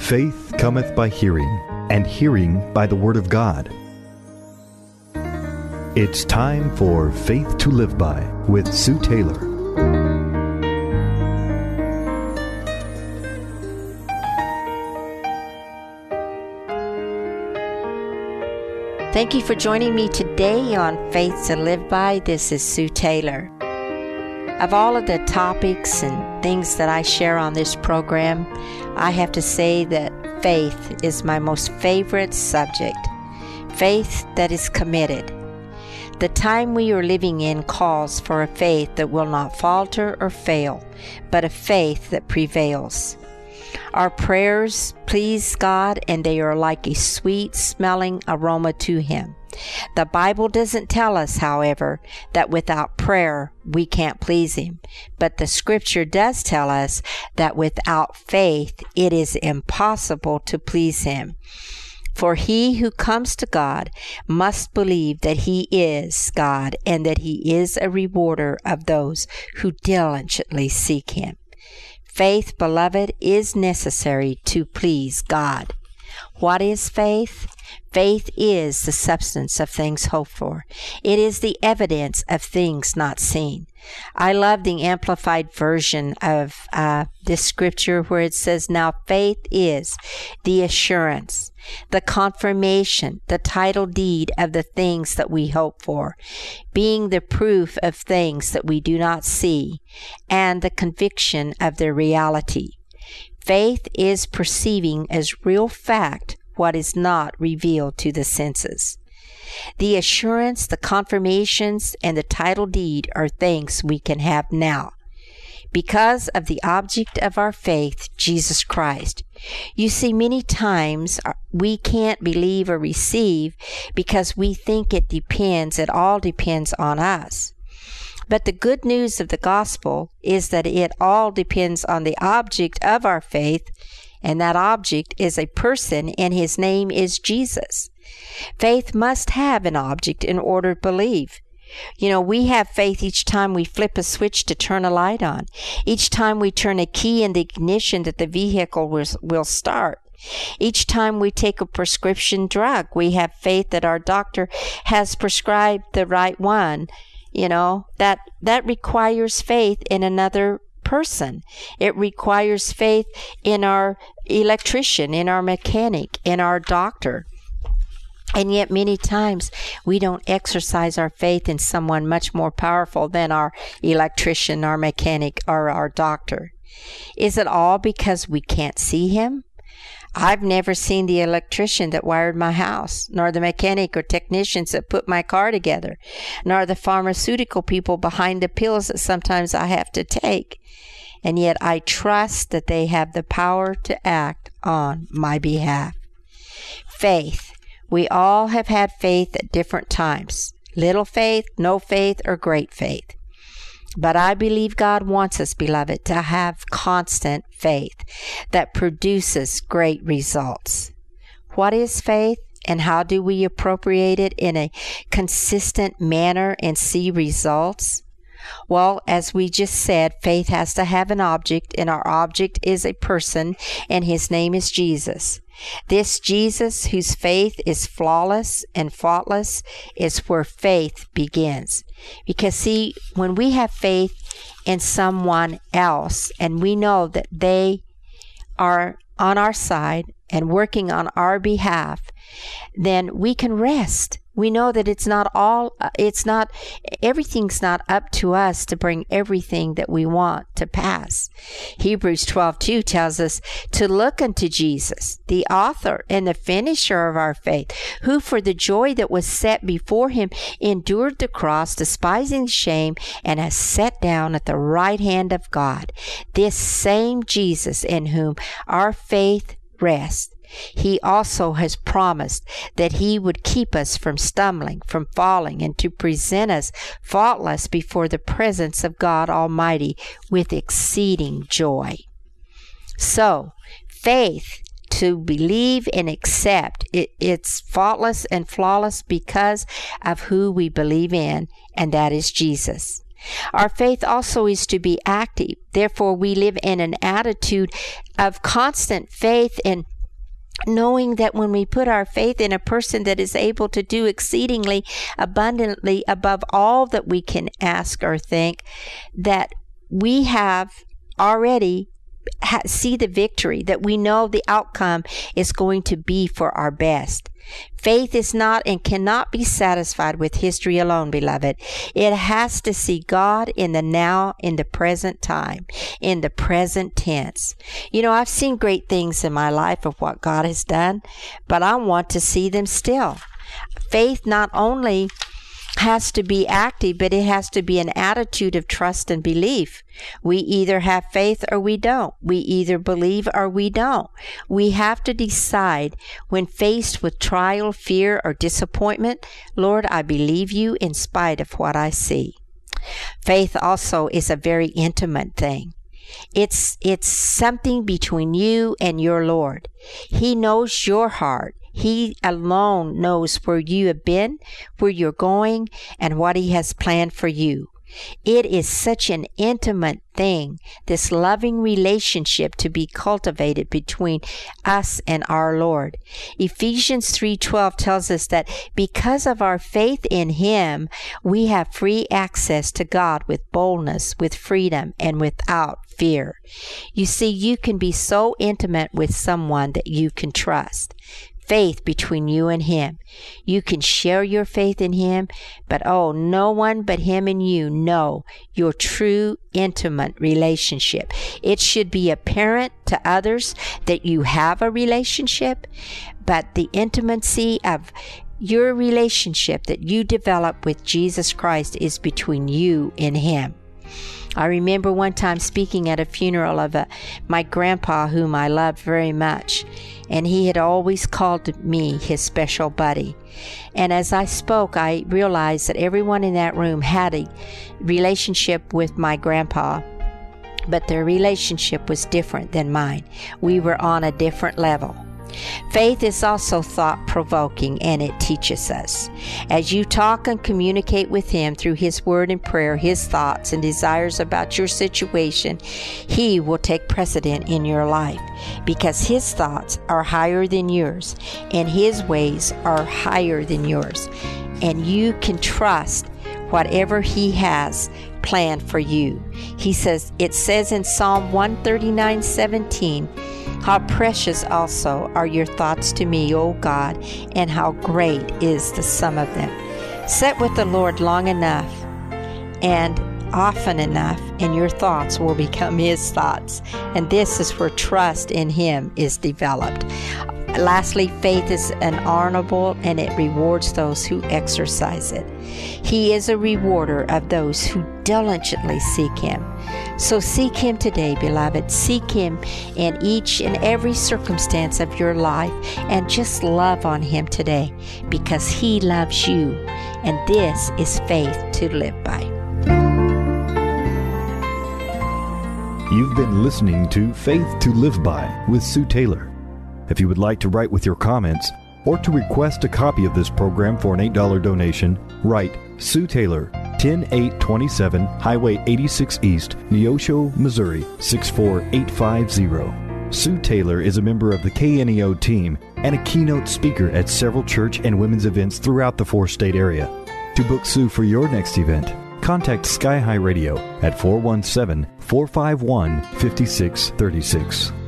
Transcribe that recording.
Faith cometh by hearing, and hearing by the Word of God. It's time for Faith to Live By with Sue Taylor. Thank you for joining me today on Faith to Live By. This is Sue Taylor. Of all of the topics and things that I share on this program, I have to say that faith is my most favorite subject. Faith that is committed. The time we are living in calls for a faith that will not falter or fail, but a faith that prevails. Our prayers please God, and they are like a sweet-smelling aroma to Him. The Bible doesn't tell us, however, that without prayer we can't please Him. But the Scripture does tell us that without faith it is impossible to please Him. For he who comes to God must believe that He is God and that He is a rewarder of those who diligently seek Him. Faith, beloved, is necessary to please God. What is faith? Faith is the substance of things hoped for. It is the evidence of things not seen. I love the amplified version of this scripture where it says, "Now faith is the assurance, the confirmation, the title deed of the things that we hope for, being the proof of things that we do not see, and the conviction of their reality." Faith is perceiving as real fact what is not revealed to the senses. The assurance, the confirmations, and the title deed are things we can have now because of the object of our faith, Jesus Christ. You see, many times we can't believe or receive because we think it all depends on us. But the good news of the gospel is that it all depends on the object of our faith, and that object is a person, and His name is Jesus. Faith must have an object in order to believe. You know, we have faith each time we flip a switch to turn a light on. Each time we turn a key in the ignition that the vehicle will start. Each time we take a prescription drug, we have faith that our doctor has prescribed the right one. You know, that requires faith in another person. It requires faith in our electrician, in our mechanic, in our doctor. And yet many times we don't exercise our faith in someone much more powerful than our electrician, our mechanic, or our doctor. Is it all because we can't see him? I've never seen the electrician that wired my house, nor the mechanic or technicians that put my car together, nor the pharmaceutical people behind the pills that sometimes I have to take. And yet I trust that they have the power to act on my behalf. Faith. We all have had faith at different times. Little faith, no faith, or great faith. But I believe God wants us, beloved, to have constant faith that produces great results. What is faith, and how do we appropriate it in a consistent manner and see results? Well, as we just said, faith has to have an object, and our object is a person, and His name is Jesus. This Jesus, whose faith is flawless and faultless, is where faith begins. Because see, when we have faith in someone else, and we know that they are on our side and working on our behalf, then we can rest. We know that everything's not up to us to bring everything that we want to pass. Hebrews 12:2 tells us to look unto Jesus, the author and the finisher of our faith, who for the joy that was set before Him endured the cross, despising shame, and has sat down at the right hand of God. This same Jesus in whom our faith rests. He also has promised that He would keep us from stumbling, from falling, and to present us faultless before the presence of God Almighty with exceeding joy. So, faith, to believe and accept, it's faultless and flawless because of who we believe in, and that is Jesus. Our faith also is to be active. Therefore, we live in an attitude of constant faith and knowing that when we put our faith in a person that is able to do exceedingly abundantly above all that we can ask or think, that we have already see the victory, that we know the outcome is going to be for our best. Faith is not and cannot be satisfied with history alone, beloved. It has to see God in the now, in the present time, in the present tense. You know, I've seen great things in my life of what God has done, but I want to see them still. Faith not only has to be active, but it has to be an attitude of trust and belief. We either have faith or we don't. We either believe or we don't. We have to decide when faced with trial, fear, or disappointment, Lord, I believe you in spite of what I see. Faith also is a very intimate thing. It's something between you and your Lord. He knows your heart. He alone knows where you have been, where you're going, and what He has planned for you. It is such an intimate thing, this loving relationship to be cultivated between us and our Lord. Ephesians 3:12 tells us that because of our faith in Him, we have free access to God with boldness, with freedom, and without fear. You see, you can be so intimate with someone that you can trust. Faith between you and Him. You can share your faith in Him, but no one but Him and you know your true intimate relationship. It should be apparent to others that you have a relationship, but the intimacy of your relationship that you develop with Jesus Christ is between you and Him. I remember one time speaking at a funeral of my grandpa, whom I loved very much, and he had always called me his special buddy. And as I spoke, I realized that everyone in that room had a relationship with my grandpa, but their relationship was different than mine. We were on a different level. Faith is also thought-provoking, and it teaches us. As you talk and communicate with Him through His Word and prayer, His thoughts and desires about your situation, He will take precedent in your life because His thoughts are higher than yours and His ways are higher than yours. And you can trust whatever He has planned for you. It says in Psalm 139:17, how precious also are your thoughts to me, O God, and how great is the sum of them. Sit with the Lord long enough and often enough, and your thoughts will become His thoughts. And this is where trust in Him is developed. Lastly, faith is an honorable, and it rewards those who exercise it. He is a rewarder of those who diligently seek Him. So seek Him today, beloved. Seek Him in each and every circumstance of your life, and just love on Him today, because He loves you, and this is faith to live by. You've been listening to Faith to Live By with Sue Taylor. If you would like to write with your comments or to request a copy of this program for an $8 donation, write Sue Taylor, 10827 Highway 86 East, Neosho, Missouri, 64850. Sue Taylor is a member of the KNEO team and a keynote speaker at several church and women's events throughout the 4-state area. To book Sue for your next event, contact Sky High Radio at 417-451-5636.